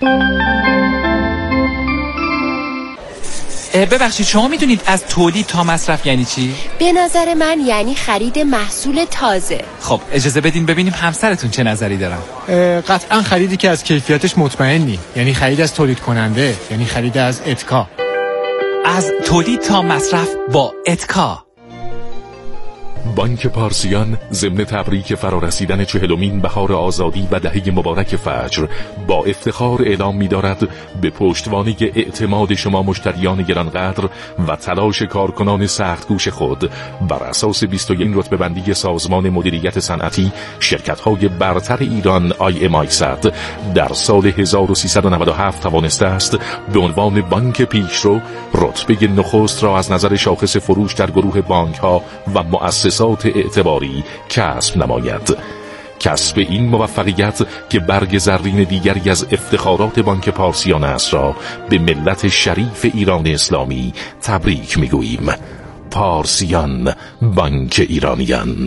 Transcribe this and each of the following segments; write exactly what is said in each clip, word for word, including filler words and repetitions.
ببخشید شما میدونید از تولید تا مصرف یعنی چی؟ به نظر من یعنی خرید محصول تازه. خب اجازه بدین ببینیم همسرتون چه نظری دارن. قطعا خریدی که از کیفیتش مطمئنی، یعنی خرید از تولید کننده، یعنی خرید از اتکا. از تولید تا مصرف با اتکا. بانک پارسیان ضمن تبریک فرارسیدن چهلمین بهار آزادی و دهه مبارک فجر با افتخار اعلام می‌دارد به پشتوانه اعتماد شما مشتریان گرانقدر و تلاش کارکنان سختگوش خود بر اساس بیست و یک رتبه بندی سازمان مدیریت صنعتی شرکت‌های برتر ایران آی ام آی صد در سال هزار و سیصد و نود و هفت توانسته است به عنوان بانک پیشرو رتبه نخست را از نظر شاخص فروش در گروه بانک‌ها و مؤسسات اعتباری کسب نماید. کسب این موفقیت که برگ زرین دیگری از افتخارات بانک پارسیان است را به ملت شریف ایران اسلامی تبریک میگوییم. پارسیان، بانک ایرانیان.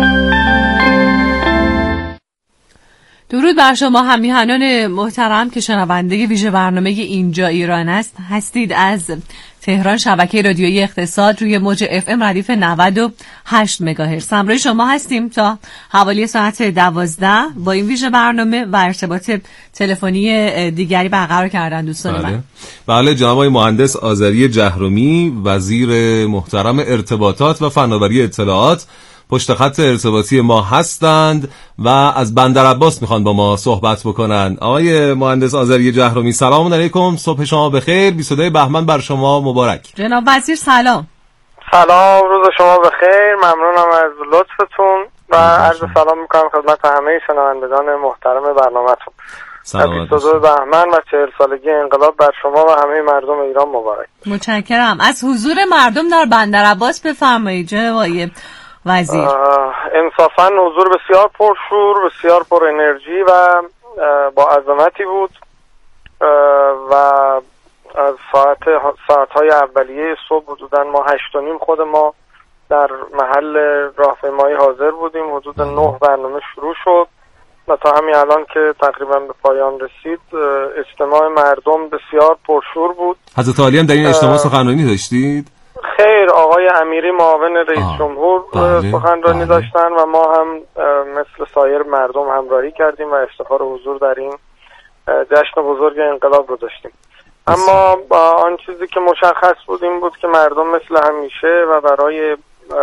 درود بر شما همیهنان محترم که شنونده ویژه برنامه اینجا ایران است هستید. از تهران شبکه رادیویی اقتصاد روی موج اف ام ردیف نود و هشت مگاهرتز همراه شما هستیم تا حوالی ساعت دوازده با این ویژه برنامه و ارتباط تلفنی دیگری برقرار کردن دوستان بله. من. بله جناب آقای مهندس آذری جهرمی وزیر محترم ارتباطات و فناوری اطلاعات پشت خط ارتباطی ما هستند و از بندر عباس میخوان با ما صحبت بکنن. آقای مهندس آذری جهرمی سلام علیکم، صبح شما بخیر، بیست و دو بهمن بر شما مبارک. جناب وزیر سلام. سلام، روز شما بخیر، ممنونم از لطفتون و عرض سلام میکنم خدمت همه شنوندگان محترم برنامه‌تون. بیست و دو بهمن و چهل سالگی انقلاب بر شما و همه مردم ایران مبارک. متشکرم. از حضور مردم در بندر عباس بفرمایید جناب آقای وزیر. انصافاً حضور بسیار پرشور، بسیار پر انرژی و با عظمتی بود و از ساعت ساعت‌های اولیه صبح حدوداً ما هشت و نیم خود ما در محل راهپیمایی حاضر بودیم. حدود نه برنامه شروع شد و تا همین الان که تقریباً به پایان رسید اجتماع مردم بسیار پرشور بود. حضرت عالی هم در این اجتماع سخنرانی داشتید؟ خیر، آقای امیری معاون رئیس جمهور سخنرانی داشتن و ما هم مثل سایر مردم همراهی کردیم و افتخار حضور در این جشن بزرگ انقلاب رو داشتیم. اما آن چیزی که مشخص بود این بود که مردم مثل همیشه و برای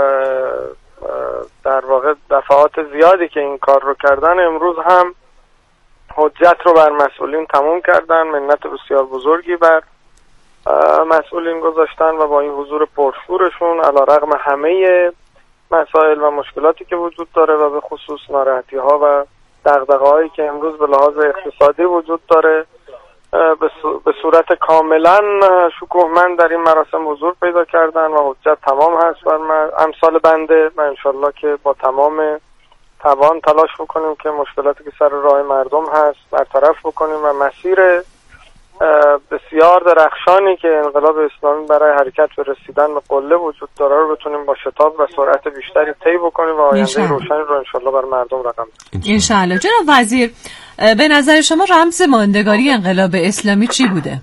در واقع دفعات زیادی که این کار رو کردن امروز هم حجت رو بر مسئولین تموم کردن، منت بسیار بزرگی بر مسئولین گذاشتن و با این حضور پرشورشون علیرغم همه مسائل و مشکلاتی که وجود داره و به خصوص ناراحتی ها و دغدغه هایی که امروز به لحاظ اقتصادی وجود داره به صورت کاملا شکوهمند در این مراسم حضور پیدا کردن و حجت تمام هست بر امثال بنده و انشالله که با تمام توان تلاش بکنیم که مشکلاتی که سر راه مردم هست برطرف بکنیم و مسیر بسیار درخشانی که انقلاب اسلامی برای حرکت به رسیدن به قله وجود داره رو بتونیم با شتاب و سرعت بیشتری طی بکنیم و آینده روشنی رو انشالله بر مردم رقم بزنیم انشالله. جناب وزیر به نظر شما رمز ماندگاری انقلاب اسلامی چی بوده؟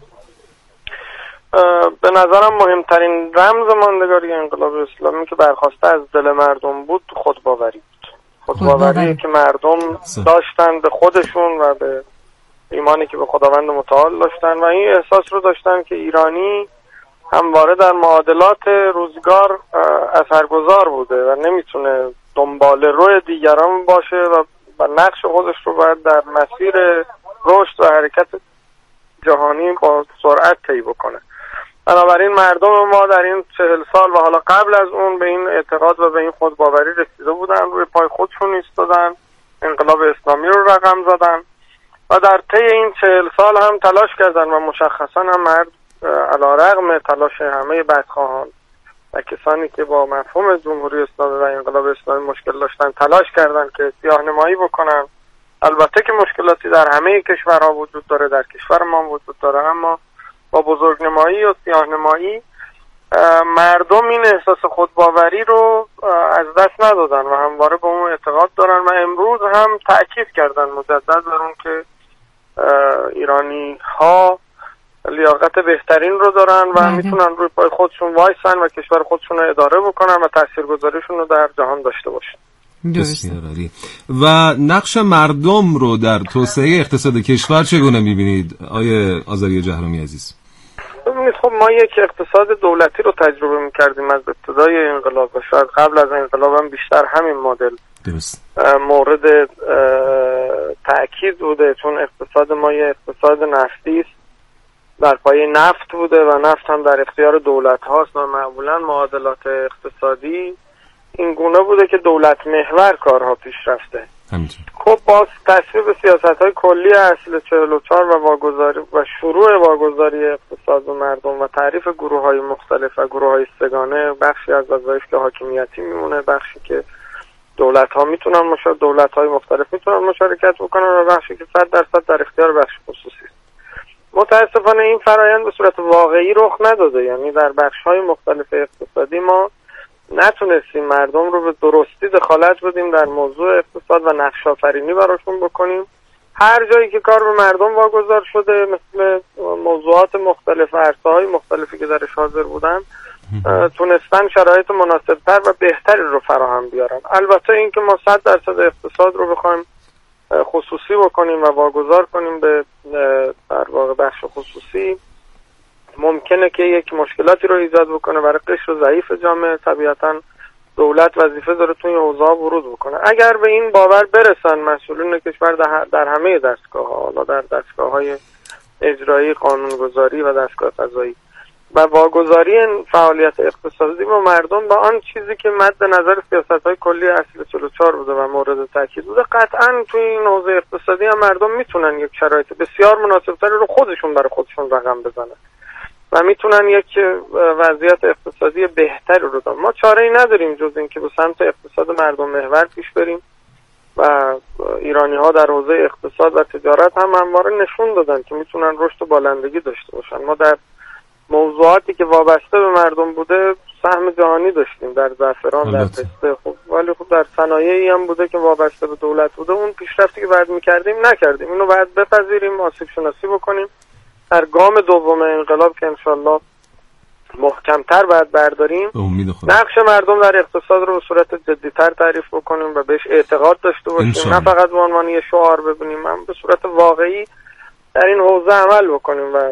به نظرم مهمترین رمز ماندگاری انقلاب اسلامی که برخواسته از دل مردم بود خودباوری بود. خودباوری که مردم داشتن به خودشون و به ایمانی که به خداوند متعال داشتن و این احساس رو داشتن که ایرانی همواره در معادلات روزگار اثرگذار بوده و نمیتونه دنبال روی دیگران باشه و و نقش خودش رو باید در مسیر رشد و حرکت جهانی با سرعت طی بکنه. بنابراین مردم ما در این چهل سال و حالا قبل از اون به این اعتقاد و به این خودباوری رسیده بودن، روی پای خودشون ایستادن، انقلاب اسلامی رو رقم زدن و در طی این چهل سال هم تلاش کردن و مشخصا هم مرد علیرغم تلاش همه بدخواهان و کسانی که با مفهوم جمهوری اسلامی و انقلاب اسلامی مشکل داشتن تلاش کردن که سیاه‌نمایی بکنن. البته که مشکلاتی در همه کشورها وجود داره، در کشور ما وجود داره، اما با بزرگنمایی و سیاه‌نمایی مردم این احساس خودباوری رو از دست ندادن و همواره به اون اعتقاد دارن و امروز هم تأکید کردن مجدد بر اون که ایرانی ها لیاقت بهترین رو دارن و میتونن روی پای خودشون وایسن و کشور خودشون رو اداره بکنن و تاثیرگذاریشون رو در جهان داشته باشن. بسیار عالی. و نقش مردم رو در توسعه اقتصاد کشور چگونه میبینید آیه آذری جهرومی عزیز؟ ببینید خب ما یک اقتصاد دولتی رو تجربه میکردیم از ابتدای انقلاب و شاید قبل از انقلاب هم بیشتر همین مدل درست مورد تأکید بوده، چون اقتصاد ما یک اقتصاد نفتی است، در پایه نفت بوده و نفت هم در اختیار دولت هاست و معمولا معادلات اقتصادی این گونه بوده که دولت محور کارها پیش رفته. همینطور. خب با تصویب سیاست‌های کلی اصل چهل و چهار و واگذاری و شروع واگذاری اقتصاد و مردم و تعریف گروه‌های مختلف و گروه‌های سگانه، بخشی از وظایف که حاکمیتی میمونه، بخشی که دولت‌ها میتونن مشارکت دولت‌های مختلف میتونن مشارکت بکنن و بخشی که صد درصد در اختیار بخش خصوصی است. متأسفانه این فرآیند به صورت واقعی رخ نداده، یعنی در بخش‌های مختلف اقتصادی ما نتونستیم مردم رو به درستی دخالت بدیم در موضوع اقتصاد و نقش آفرینی براشون بکنیم. هر جایی که کار به مردم واگذار شده، مثل موضوعات مختلف، عرصه‌های مختلفی که درش حاضر بودن، تونستن شرایط مناسبتر و بهتری رو فراهم بیارن. البته این که ما صد درصد اقتصاد رو بخوایم خصوصی بکنیم و واگذار کنیم به در واقع بخش خصوصی، ممکنه که یک مشکلاتی رو ایجاد بکنه برای قشر ضعیف جامعه. طبیعتاً دولت وظیفه داره توی حوزه‌ها ورود بکنه. اگر به این باور برسن مسئولین کشور در همه دستگاه‌ها، حالا در دستگاه‌های اجرایی، قانونگذاری و دستگاه قضایی، و واگذاری فعالیت اقتصادی با مردم با آن چیزی که مد نظر سیاست‌های کلی اصل چهل و چهار بوده و مورد تاکید بوده، قطعاً توی این حوزه اقتصادی هم مردم میتونن یک شرایط بسیار مناسب‌تری رو خودشون برای خودشون رقم بزنن و میتونن یک وضعیت اقتصادی بهتری رو دارن. ما چاره‌ای نداریم جز این که به سمت اقتصاد مردم محور پیش بریم و ایرانی‌ها در حوزه اقتصاد و تجارت هم همواره نشون دادن که میتونن رشد و بالندگی داشته باشن. ما در موضوعاتی که وابسته به مردم بوده سهم جهانی داشتیم، در زعفران، در پسته، خب ولی خب در صنایعی هم بوده که وابسته به دولت بوده. اون پیشرفتی که باید می‌کردیم نکردیم. اینو باید بپذیریم، آسیب شناسی بکنیم. در گام دوم انقلاب که انشالله محکمتر باید برداریم، نقش مردم در اقتصاد رو به صورت جدیتر تعریف بکنیم و بهش اعتقاد داشته باشیم، نه فقط به عنوان یه شعار ببینیم، هم به صورت واقعی در این حوزه عمل بکنیم و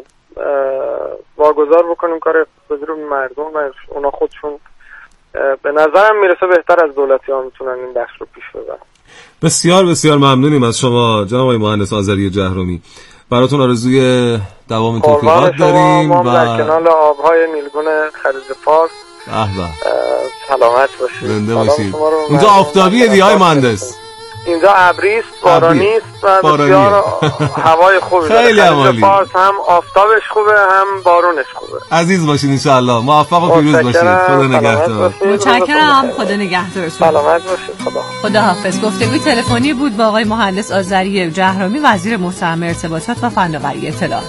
واگذار بکنیم کار اقتصادی رو به مردم و اونا خودشون به نظرم میرسه بهتر از دولتی ها میتونن این بخش رو پیش ببرن. بسیار بسیار ممنونیم از شما جناب آقای مهندس آذری جهرومی. براتون آرزوی دوام توفیقات داریم و در کنال آبهای نیلگون خلیج فارس سلامت باشید. زنده باشید. اونجا آفتابیه دیگه آقای مهندس؟ اینجا ابری است، بارانی است و بسیار هوای خوبی داره. خیلی عالی. فارس هم آفتابش خوبه هم بارونش خوبه. عزیز باشید ان شاء الله. موفق و پیروز باشید. خدا نگهدار. متشکرم. خدا نگهدارتون. سلامت باشید. خدا. خدا حافظ. گفتگوی تلفنی بود با آقای مهندس آذری جهرومی، وزیر محترم ارتباطات و فناوری اطلاعات.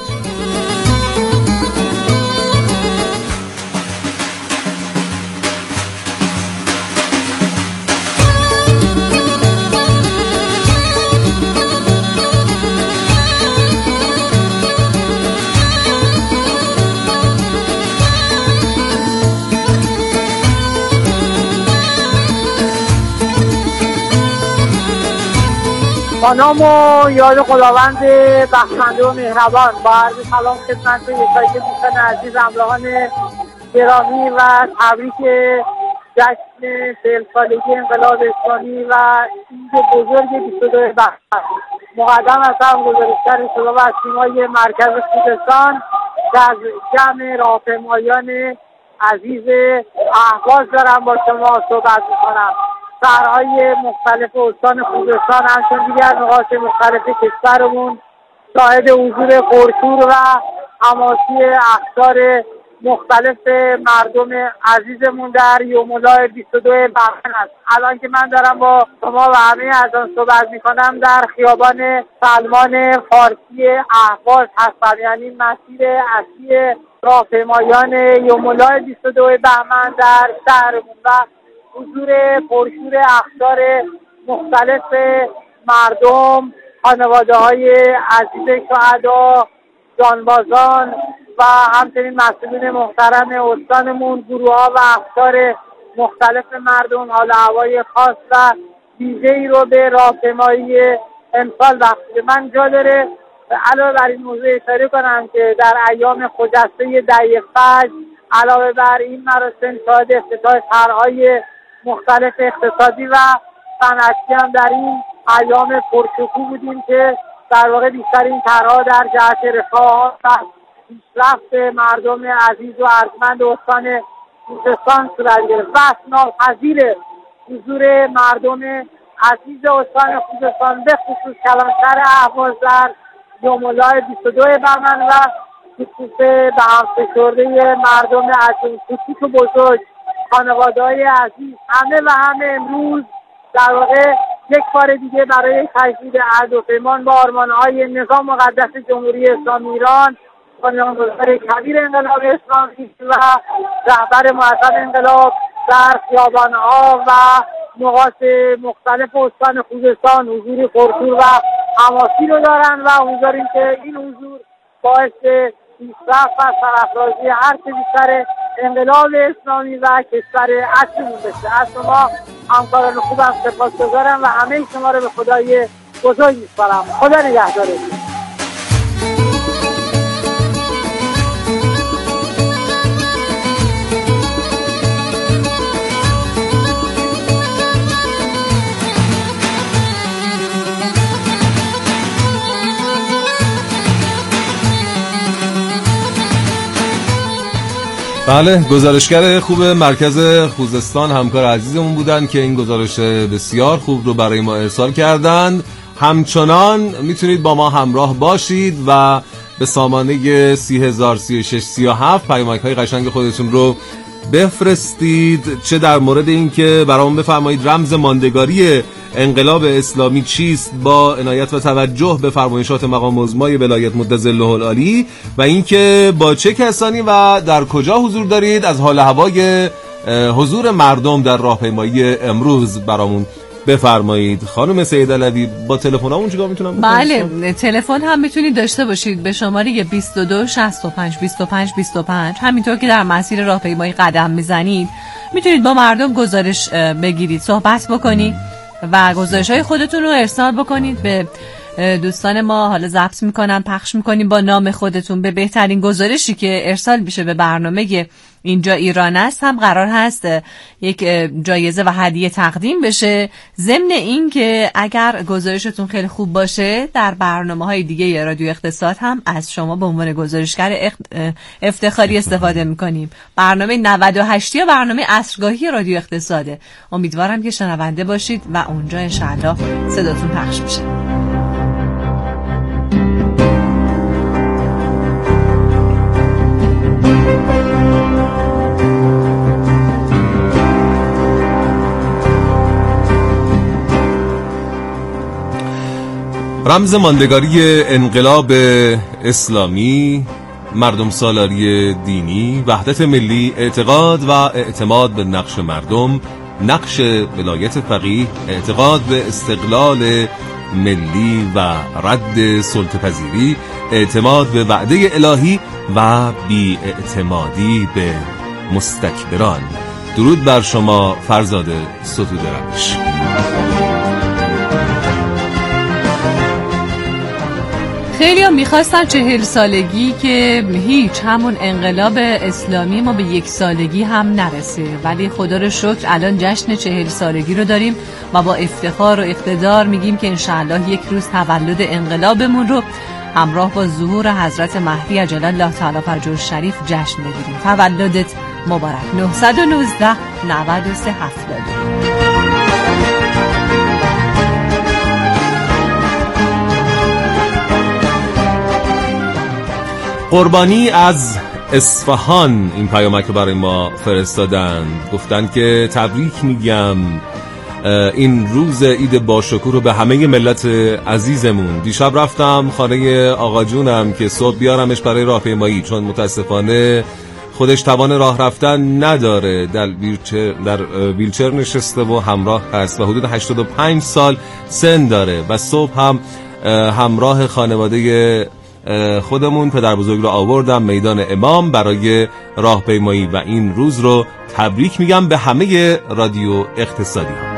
با نام و یاد خداوند بخشنده و مهربان، با عرض سلام خدمت یکایک دوستان عزیز، همراهان گرامی و تبریک جشن چهل سالگی انقلاب اسلامی و عید بزرگ بیست و دو بهمن. مقدم از هم گزارشگر صدا و سیمای مرکز خوزستان که از جمع راهپیمایان عزیز اهواز دارم با شما صحبت میکنم. شهرهای مختلف استان خوزستان همچون دیگر نقاط مختلف کشورمون شاهد حضور پرشور و حماسی اقطار مختلف مردم عزیزمون در یوم‌الله بیست و دو بهمن است. الان که من دارم با شما و همه از آن صحبت میکنم در خیابان سلمان فارسی اهواز هستم، یعنی مسیر اصلی راهپیمایان یوم‌الله بیست و دو بهمن در شهرمون و حضور پرشور اقطار مختلف مردم خانواده های عزیز شهدا، جانبازان و همچنین مسئولین محترم استانمون، گروه ها و اقشار مختلف مردم حال هوای خاص و ویژه‌ای رو به راهپیمایی امسال بخشیده. من جا داره علاوه بر این موضوع اشاره کنم که در ایام خجسته دهه فجر علاوه بر این مراسم شاهد افتتاح طرح‌های مختلف اقتصادی و صنعتی هم در این ایام پرشکوه بودیم که در واقع بیشتر این طرح‌ها در جهت رفاه و پیشرفت مردم عزیز و ارجمند استان خوزستان صورت گرفت و ناپذیر حضور مردم عزیز استان خوزستان به خصوص کلانتر اهواز در یوم الله بیست و دو بهمن و خصوص به هم فشرده مردم عزیز کوچیک و بزرگ، خانواده‌های عزیز، همه و همه امروز در واقع یک بار دیگه برای تجدید عهد و پیمان با آرمان‌های نظام مقدس جمهوری اسلامی ایران، بنیانگذار کبیر انقلاب اسلامی و رهبر معظم انقلاب در خیابان‌ها و نقاط مختلف استان خوزستان حضور پرشور و حماسی رو دارن و امیدواریم که این حضور باعث پیشرفت و سرافرازی هر چه بیشتر انقلاب اسلامی و کشور اصلیمون بشه. از شما همکاران خوبم سپاسگزارم و همه شما رو به خدای بزرگ میسپارم. خدا نگهدارتون. بله، گزارشگر خوب مرکز خوزستان همکار عزیزمون بودن که این گزارش بسیار خوب رو برای ما ارسال کردند. همچنان میتونید با ما همراه باشید و به سامانه سی هزار سی و شش سی و هفت پیامک های قشنگ خودتون رو بفرستید، چه در مورد این که برامون بفرمایید رمز ماندگاری انقلاب اسلامی چیست با عنایت و توجه به فرمایشات مقام عظمای ولایت مد ظله العالی، و اینکه با چه کسانی و در کجا حضور دارید. از حال هوای حضور مردم در راهپیمایی امروز برامون بفرمایید. خانم سید علوی، با تلفنمون چیکار میتونم بکنم؟ بله، تلفن هم میتونید داشته باشید به شماره بیست و دو شصت و پنج بیست و پنج بیست و پنج. همینطور که در مسیر راهپیمایی قدم میزنید میتونید با مردم گزارش بگیرید، صحبت بکنید و گزارش‌های خودتون رو ارسال بکنید به دوستان ما. حالا ضبط میکنن، پخش میکنیم با نام خودتون. به بهترین گزارشی که ارسال میشه به برنامه اینجا ایران است هم قرار هست یک جایزه و هدیه تقدیم بشه. ضمن این که اگر گزارشتون خیلی خوب باشه در برنامه‌های دیگه رادیو اقتصاد هم از شما به عنوان گزارشگر افتخاری استفاده میکنیم. برنامه نود و هشت یا برنامه عصرگاهی رادیو اقتصاده. امیدوارم که شنونده باشید و اونجا انشالله صداتون پخش میشه. رمز ماندگاری انقلاب اسلامی، مردم سالاری دینی، وحدت ملی، اعتقاد و اعتماد به نقش مردم، نقش ولایت فقیه، اعتقاد به استقلال ملی و رد سلطه‌پذیری، اعتماد به وعده الهی و بی اعتمادی به مستکبران. درود بر شما فرزاد ستوده روش. خیلی هم میخواستن چهل سالگی که هیچ همون انقلاب اسلامی ما به یک سالگی هم نرسه، ولی خدا رو شکر الان جشن چهل سالگی رو داریم و با افتخار و اقتدار میگیم که انشاءالله یک روز تولد انقلابمون رو همراه با ظهور حضرت مهدی عجل الله تعالی فرجه الشریف جشن بگیریم. تولدت مبارک. نه یک نه نود و سه هفتاد. قربانی از اصفهان این پیامک رو برای ما فرستادن، گفتن که تبریک میگم این روز عید باشکوه رو به همه ملت عزیزمون. دیشب رفتم خانه آقا جونم که صبح بیارمش برای راهپیمایی، چون متاسفانه خودش توان راه رفتن نداره، در ویلچر در ویلچر نشسته و همراه هست و حدود هشتاد و پنج سال سن داره و صبح هم همراه خانواده خودمون پدر بزرگ رو آوردم میدان امام برای راهپیمایی و این روز رو تبریک میگم به همه رادیو اقتصادی ها.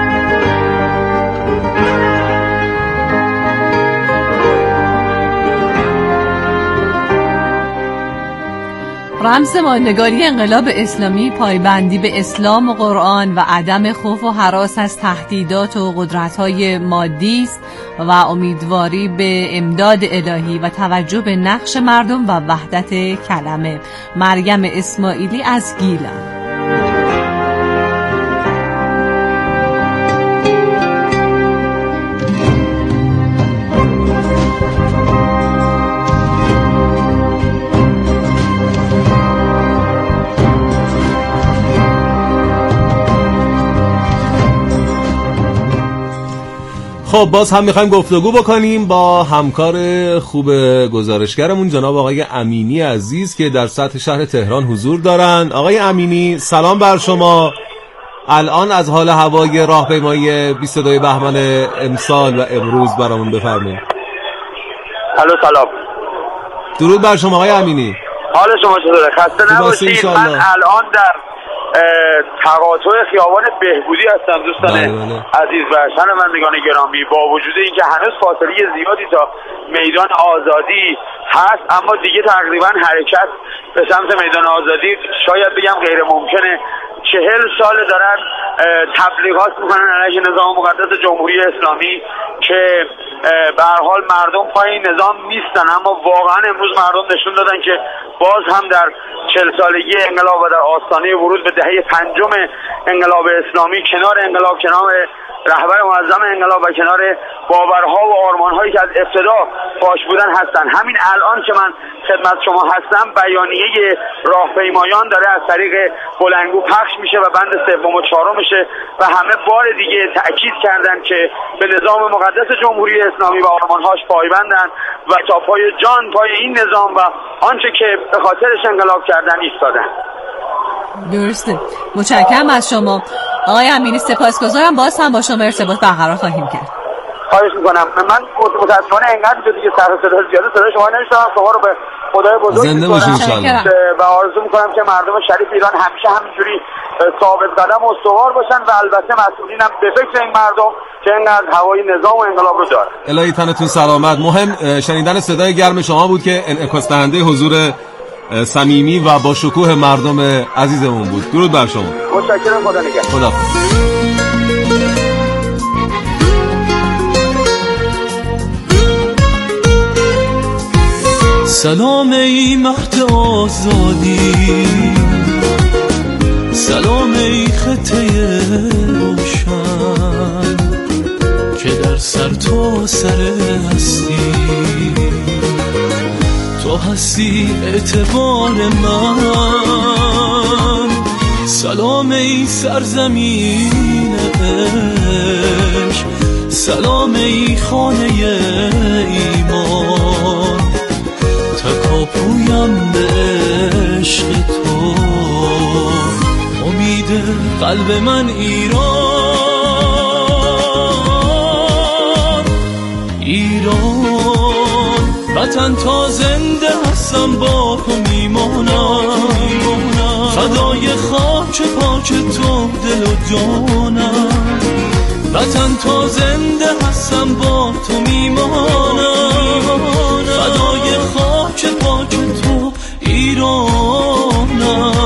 رمز ماندگاری انقلاب اسلامی پایبندی به اسلام و قرآن و عدم خوف و هراس از تهدیدات و قدرت‌های مادی است و امیدواری به امداد الهی و توجه به نقش مردم و وحدت کلمه. مریم اسماعیلی از گیلان. خب باز هم میخوایم گفتگو بکنیم با همکار خوب گزارشگرمون جناب آقای امینی عزیز که در سطح شهر تهران حضور دارن. آقای امینی سلام بر شما. الان از حال هوای راهپیمایی بیست و دو بهمن امسال و امروز برامون بفرمایید. الو سلام. درود بر شما آقای امینی. حال شما چطوره؟ خسته نباشید. من الان در تقاطع خیابان بهبودی هستم دوستان عزیز و شنوندگان گرامی. با وجود اینکه هنوز فاصله زیادی تا میدان آزادی هست اما دیگه تقریبا حرکت به سمت میدان آزادی شاید بگم غیر ممکنه. چهل سال دارن تبلیغات میکنن علیه نظام مقدس جمهوری اسلامی که به هر حال مردم پای نظام نیستن، اما واقعا امروز مردم نشون دادن که باز هم در چهل سالگی انقلاب و در آستانه ورود به دهه پنجم انقلاب اسلامی کنار انقلاب، کنار رهبر معظم انقلاب و کنار باورها و آرمانهایی که از ابتدا پاش بودن هستن. همین الان که من خدمت شما هستم بیانیه راهپیمایان داره از طریق بلندگو پخش میشه و بند سوم و چهارم میشه و همه بار دیگه تأکید کردن که به نظام مقدس جمهوری اسلامی و آرمانهاش پایبندن و تا پای جان پای این نظام و آنچه که به خاطرش انقلاب کردن ایستادن. درسته. متشکرم از شما آقای امینی. سپاسگزارم. باز هم با شما ارتباط برقرار خواهیم کرد. خواهش میکنم. من متاسفانه انقدر شده دیگه سر صدا زیاده صدا شما نمیشنوم. شما رو به خدای بزرگ زنده باشید انشالله و آرزو میکنم که مردم شریف ایران همیشه همینجوری ثابت قدم و استوار باشن و البته مسئولین هم به فکر این مردم که اینقدر هوای نظام و انقلاب رو داره. الهی تنتون سلامت. مهم شنیدن صدای گرم شما بود که انعکاس دهنده حضور صمیمی و با شکوه مردم عزیزمون بود. درود بر شما. متشکرم. خدا نگهدار. خدا. سلام ای مهد آزادی، سلام ای خطه روشن که در سر تو سر هستی، تو هستی اعتبار من. سلام ای سرزمین عشق، سلام ای خانه ایمان، تکاپویم به عشق تو، امید قلب من ایران، ایران وطن تا زنده هستم با تو میمانم، فدای خاک پاک تو دل و جانم، وطن تا زنده هستم با تو میمانم، فدای خاک پاک تو ایرانم.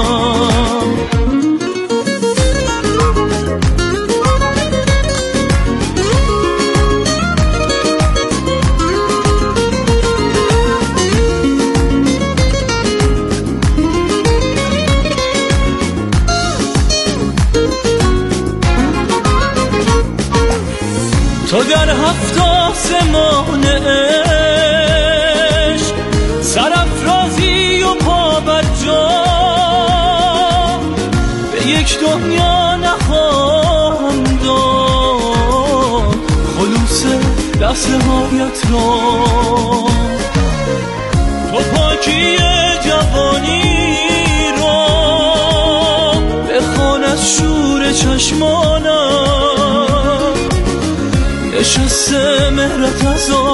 تو در هفت آسمان عشق سرافرازی و پا بر جا، به یک دنیا نخواهم داد خلوص لحظه هایت را، تو پاکی جوانی را بخوان از شور چشمانم، نشسته مهرت از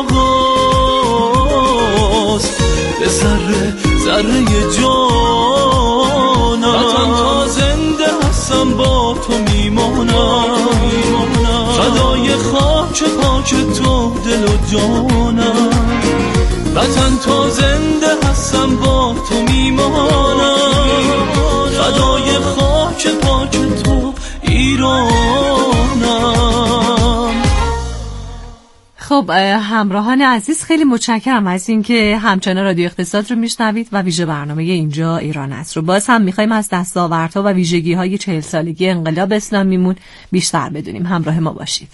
ذره جانم، وطن تا زنده هستم با تو میمانم، فدای خاک پاک تو دل و جانم، وطن تا زنده هستم با تو میمانم، فدای خاک پاک تو ایرانم. خب همراهان عزیز، خیلی متشکرم از اینکه همچنان رادیو اقتصاد رو میشنوید و ویژه برنامه اینجا ایران است رو. باز هم میخوایم از دستاوردها و ویژگی‌های چهل سالگی انقلاب اسلامیمون بیشتر بدونیم. همراه ما باشید.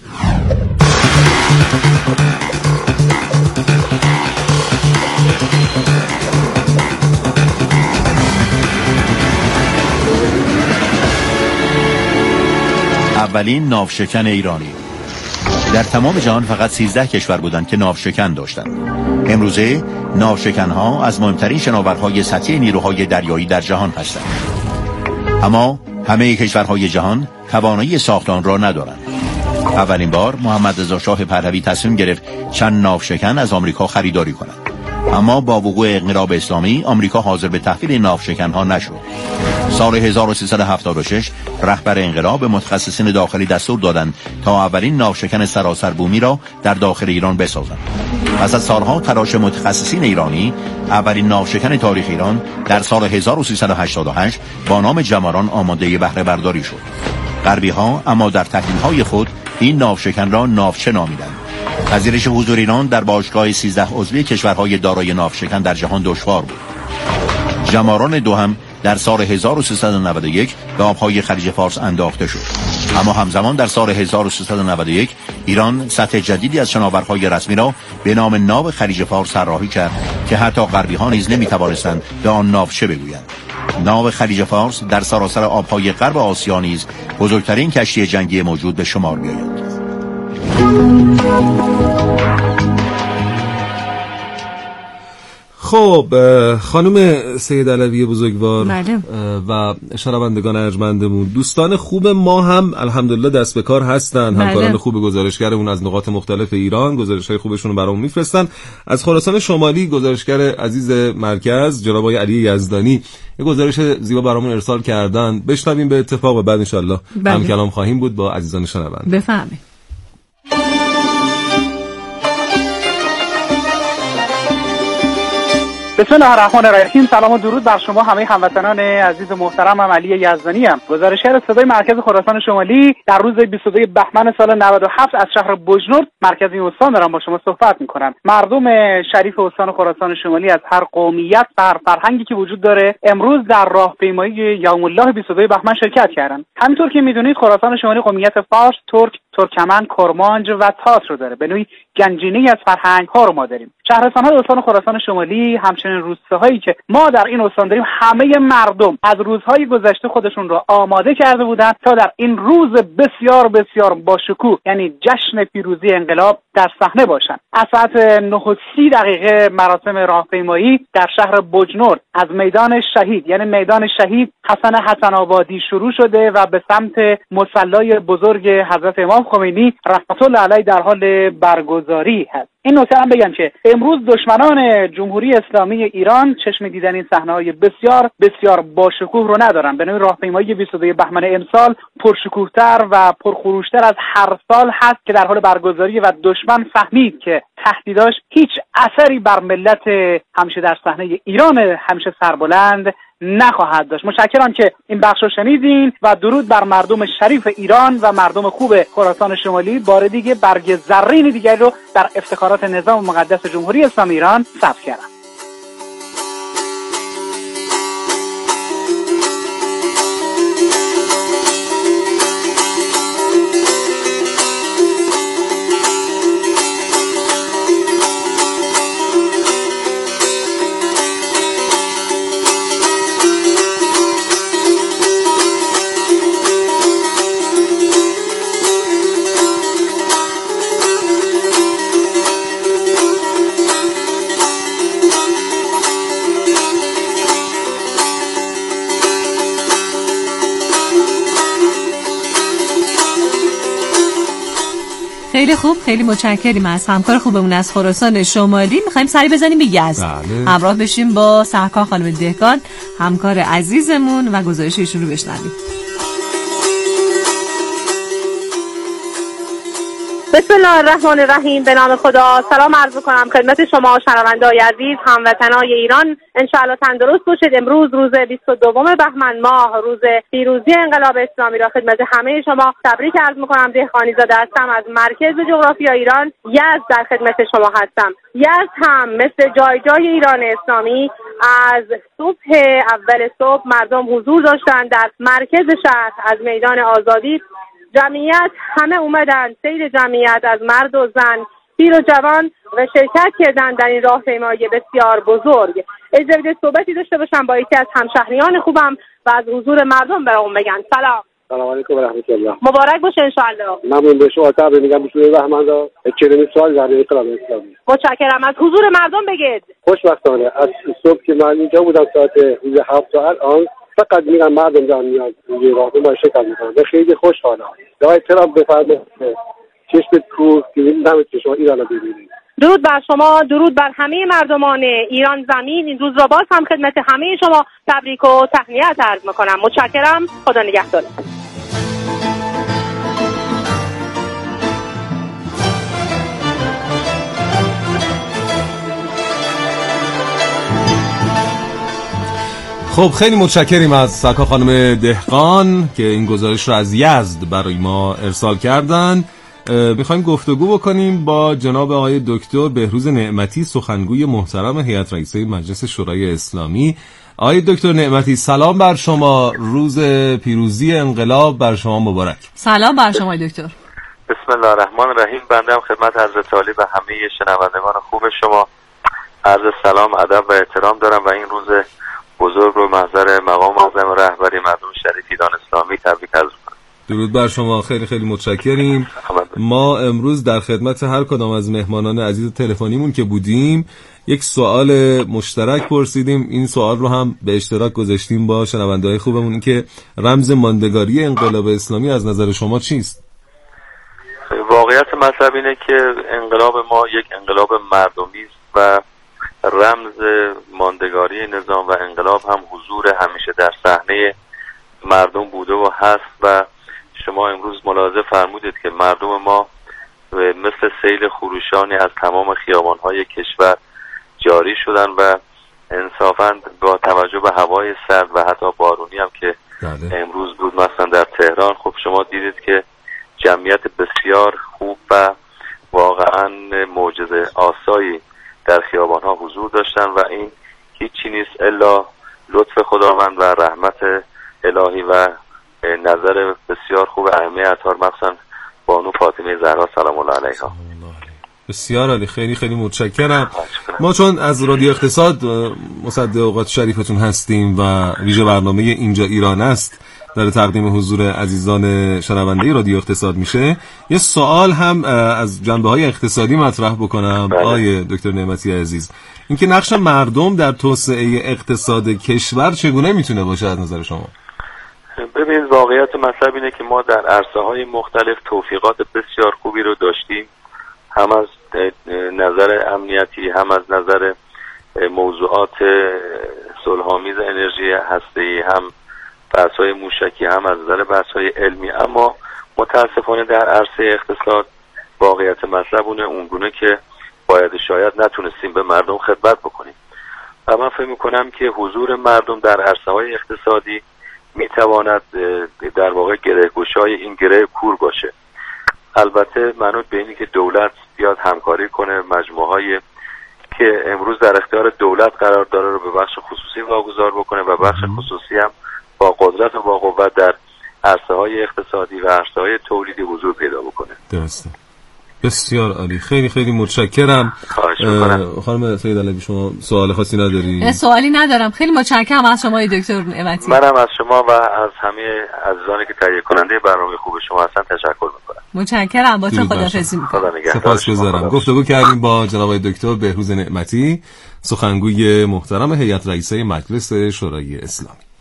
اولین ناوشکن ایرانی. در تمام جهان فقط سیزده کشور بودند که ناوشکن داشتند. امروزه ناوشکن‌ها از مهمترین شناورهای سطحی نیروهای دریایی در جهان هستند. اما همه کشورهای جهان توانایی ساخت آن را ندارند. اولین بار محمد رضا شاه پهلوی تصمیم گرفت چند ناوشکن از آمریکا خریداری کند. اما با وقوع انقلاب اسلامی آمریکا حاضر به تحویل ناوشکن‌ها نشد. سال هزار و سیصد و هفتاد و شش رهبر انقلاب به متخصصین داخلی دستور دادند تا اولین ناوشکن سراسر بومی را در داخل ایران بسازند. پس از سالها تلاش متخصصین ایرانی، اولین ناوشکن تاریخ ایران در سال هزار و سیصد و هشتاد و هشت با نام جماران آماده بهره برداری شد. غربی‌ها اما در تحلیل‌های خود این ناوشکن را ناوچه نامیدند. پذیرش حضور ایران در باشگاه سیزده عضوی کشورهای دارای ناوشکن در جهان دشوار بود. جماران دو هم در سال هزار و سیصد و نود و یک به آبهای خلیج فارس انداخته شد. اما همزمان در سال هزار و سیصد و نود و یک ایران سطح جدیدی از شناورهای رسمی را به نام ناو خلیج فارس طراحی کرد که حتی غربی ها نیز نمی‌توانستند به آن ناوچه بگویند. ناو خلیج فارس در سراسر آبهای غرب آسیا نیز بزرگترین کشتی جنگی موجود به شمار می‌آید. خب خانم سید علوی بزرگوار بله. و شنوندگان ارجمندمون، دوستان خوب ما هم الحمدلله دست به کار هستن. بله. همکاران خوب گزارشگرمون از نقاط مختلف ایران گزارش‌های خوبشون رو برامون میفرستن. از خراسان شمالی گزارشگر عزیز مرکز جناب آقای علی یزدانی یه گزارش زیبا برامون ارسال کردن. بشنویم به اتفاق و بعد ان شاءالله بله. هم کلام خواهیم بود با عزیزان شنونده. بفهمید. بسم الله الرحمن الرحیم. سلام و درود بر شما همه هموطنان عزیز محترم. من علی یزدانی ام، گزارشگر صدای مرکز خراسان شمالی. در روز بیست و دو بهمن سال نود و هفت از شهر بجنورد مرکز این استان دارم با شما صحبت میکنم. مردم شریف استان خراسان شمالی از هر قومیت و هر فرهنگی که وجود داره امروز در راهپیمایی یوم الله بیست و دو بهمن شرکت کردن. همینطور که میدونید خراسان شمالی قومیت فارس، ترک، ترکمن، کرمانج و تات رو داره. به نوعی گنجینه‌ای از فرهنگ ها رو ما داریم. شهرستان‌های استان خراسان شمالی همچنین روستاهایی که ما در این استان داریم، همه مردم از روزهای گذشته خودشون رو آماده کرده بودن تا در این روز بسیار بسیار با شکوه، یعنی جشن پیروزی انقلاب، در صحنه باشن. از ساعت نه و سی دقیقه مراسم راهپیمایی در شهر بجنورد از میدان شهید، یعنی میدان شهید حسن حسن آبادی شروع شده و به سمت مصلی بزرگ حضرت امام خمینی رحمت الله علیه در حال برگزاری هست. این نکته هم بگم که امروز دشمنان جمهوری اسلامی ایران چشم دیدن این صحنه‌های بسیار بسیار باشکوه رو ندارن. به نوعی راهپیمایی بیست و دو بهمن امسال پرشکوه‌تر و پرخروش‌تر از هر سال هست که در حال برگزاری و دشمن فهمید که تهدیداش هیچ اثری بر ملت همیشه در صحنه ایران همیشه سربلند نخواهد داشت. متشکرم که این بخش رو شنیدین و درود بر مردم شریف ایران و مردم خوب خراسان شمالی. بار دیگه برگ زرین دیگری رو در افتخارات نظام مقدس جمهوری اسلامی ایران ثبت کردم. خیلی خوب، خیلی متشکریم از همکار خوبمون از خراسان شمالی. میخوایم سری بزنیم به یزد. بله. همراه بشیم با سرکار خانم دهقان، همکار عزیزمون، و گزارش ایشون رو بشنویم. بسم الله الرحمن الرحیم. به نام خدا. سلام عرض کنم خدمت شما شنونده‌های عزیز، هموطنان ایران. انشاءالله تندرست باشید. امروز روز بیست و دوم بهمن ماه، روز پیروزی انقلاب اسلامی را خدمت همه شما تبریک عرض می‌کنم. دهقانی زاده هستم از مرکز جغرافیا ایران یزد، در خدمت شما هستم. یزد هم مثل جای جای ایران اسلامی از صبح اول صبح مردم حضور داشتند در مرکز شهر. از میدان آزادی جمعیت همه اومدن، سیر جمعیت از مرد و زن، پیر و جوان و شرکت کردن در این راهپیمایی بسیار بزرگ. اجازه بدید صحبتی داشته باشم با یکی از همشهریان خوبم و از حضور مردم برام بگن. سلام. سلام علیکم و رحمت الله. مبارک باشه ان شاء الله. ممنون به شما. تبریک میگم به شما بهمن را. چهلمین سال در انقلاب اسلامی. متشکرم. از حضور مردم بگید. خوشبختانه از صبح که من اینجا بودم ساعت هفت تا الان فقط میرم مردم دارن میاد روی راهپیمایی شرکت میکنن. خیلی خوشحالم. دعای ترامپ بفرمایید چشم کور که نمی‌تونید که شما ایران رو ببینید. درود بر شما، درود بر همه مردمان ایران زمین. این روز را باز هم خدمت همه شما تبریک و تهنیت عرض میکنم. متشکرم. خدا نگهدار. خب خیلی متشکریم از سرکار خانم دهقان که این گزارش رو از یزد برای ما ارسال کردن. میخوایم گفتگو بکنیم با جناب آقای دکتر بهروز نعمتی، سخنگوی محترم هیئت رئیسه مجلس شورای اسلامی. آقای دکتر نعمتی سلام بر شما، روز پیروزی انقلاب بر شما مبارک. سلام بر شما دکتر. بسم الله الرحمن الرحیم. بنده هم خدمت حضرت عالی و همه شنوندگان خوب شما عرض سلام، ادب و احترام دارم و این روز بزرگ رو محضر مقام اعظم رهبری مردم شریف ایران اسلامی تبریک عرض می‌کنم. درود بر شما. خیلی خیلی متشکریم. ما امروز در خدمت هر کدام از مهمانان عزیز تلفنیمون که بودیم یک سوال مشترک پرسیدیم. این سوال رو هم به اشتراک گذاشتیم با شنونده‌های خوبمون که رمز ماندگاری انقلاب اسلامی از نظر شما چیست؟ واقعیت مطلب اینه که انقلاب ما یک انقلاب مردمی است و رمز ماندگاری نظام و انقلاب هم حضور همیشه در صحنه مردم بوده و هست و شما امروز ملاحظه فرمودید که مردم ما مثل سیل خروشانی از تمام خیابان‌های کشور جاری شدن و انصافاً با توجه به هوای سرد و حتی بارونی هم که بله. امروز بود مثلا در تهران، خب شما دیدید که جمعیت بسیار خوب و واقعاً معجزه آسایی در خیابان‌ها حضور داشتن و این هیچی نیست الا لطف خداوند و رحمت الهی و نظر بسیار خوب ائمه اطهار، مثلا بانو فاطمه زهرا سلام الله علیها. بسیار عالی. خیلی خیلی متشکرم. ما چون از رادیو اقتصاد مصدق اوقات شریفتون هستیم و ویژه برنامه اینجا ایران است در تقدیم حضور عزیزان شنونده رادیو اقتصاد میشه، یه سوال هم از جنبه‌های اقتصادی مطرح بکنم. آقای دکتر نعمتی عزیز، اینکه نقش مردم در توسعه اقتصاد کشور چگونه میتونه باشه از نظر شما؟ ببینید واقعیت مطلب اینه که ما در عرصه‌های مختلف توفیقات بسیار خوبی رو داشتیم، هم از نظر امنیتی، هم از نظر موضوعات صلح‌آمیز انرژی هسته‌ای، هم بحث‌های موشکی، هم از نظر بحث‌های علمی. اما متاسفانه در عرصه اقتصاد واقعیت مطلب اونگونه که باید شاید نتونستیم به مردم خدمت بکنیم و من فکر می‌کنم که حضور مردم در عرصه‌های اقتصادی میتواند در واقع گره‌گشای این گره کور باشه. البته منوط به اینی که دولت بیاد همکاری کنه، مجموعه‌های که امروز در اختیار دولت قرار داره رو به بخش خصوصی واگذار بکنه و بخش خصوصی هم با قدرت و با قوت در عرصه‌های اقتصادی و عرصه‌های تولیدی حضور پیدا بکنه. درسته. بسیار عالی. خیلی خیلی متشکرم. خانم سید علوی شما سوال خاصی نداری؟ سوالی ندارم. خیلی متشکرم از شما دکتر نعمتی. منم از شما و از همه عزیزانی که تهیه کننده برنامه خوب شما هستن تشکر می‌کنم. متشکرم. با تو خداحافظی می‌کنم. سپاسگزارم. گفتگو کردیم با جناب دکتر بهروز نعمتی، سخنگوی محترم هیئت رئیسه مجلس شورای اسلامی.